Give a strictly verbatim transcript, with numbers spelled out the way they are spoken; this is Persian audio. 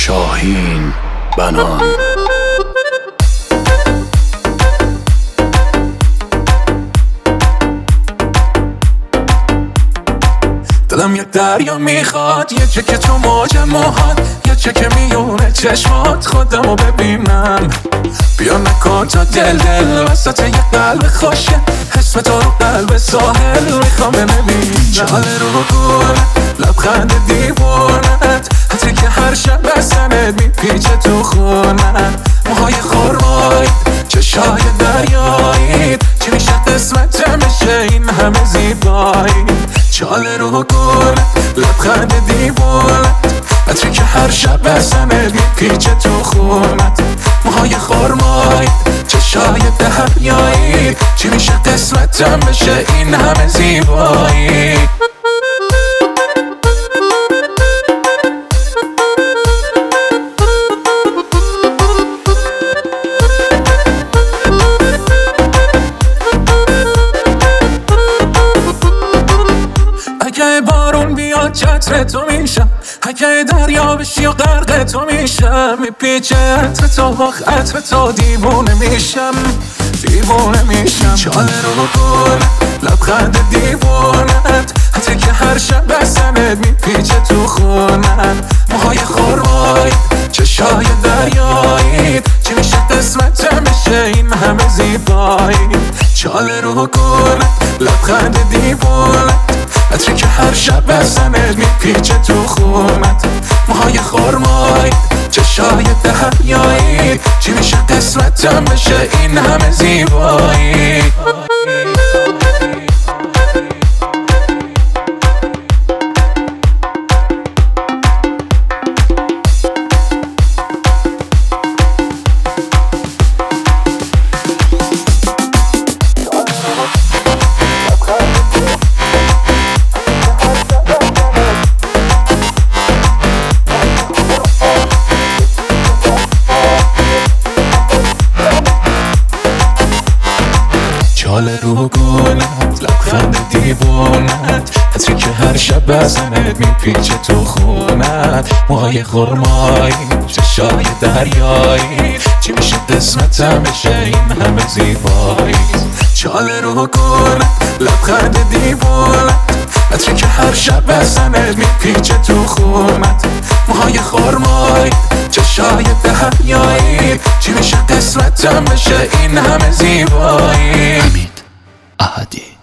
شاهین بنان. دلم یک دریا میخواد، یه چکه تو موج موهات، یه چکه میونه چشمات، خودمو ببینم. بیا نکن تا دل دل وسط یه قلب خوشه، اسم تو رو قلب ساحل میخوام ببینم. چاله رو گونه لبخند دیوونت، حتی که هر شب بسنت میپیچه تو خونت. موهای خرمایی چشای دریایی، چی میشه قسمت میشه این همه زیبایی. چاله رو گونه لبخند دیوونت، عطری که هر شب بسنت میپیچه تو خونت. موهای خرمایی چشای دریایی، چی میشه قسمتم بشه این همه زیبایی. اگه بارون بیاد چتر تو میشم، اگه دریا بشی و غرق تو میشم. میپیچه عطر تو آخ عطر تو، دیوونه میشم دیوونه میشم. چاله رو گونه لبخند دیوونت، حتی که هر شب بسنت میپیچه تو خونت. موهای خرمایی چشای دریایی، چی میشه قسمتم بشه این همه زیبایی. چاله رو گونه لبخند دیوونت، عطری که هر شب بسنت میپیچه تو خونت. موهای خرمایی چشای دریایی، چی میشه قسمتم بشه این همه زیبایی. چاله رو گونت لبخند دیوونت، عطری که هر شب بزنت میپیچه تو خونت. موهای خرمایی چشای دریایی، چی میشه قسمتم بشه این همه زیبایی. چاله رو گونت لبخند دیوونت، عطری که هر شب بزنت میپیچه تو خونت. موهای خرمایی چشای دریایی، چی میشه قسمتم بشه این همه زیبایی. حمید احدی.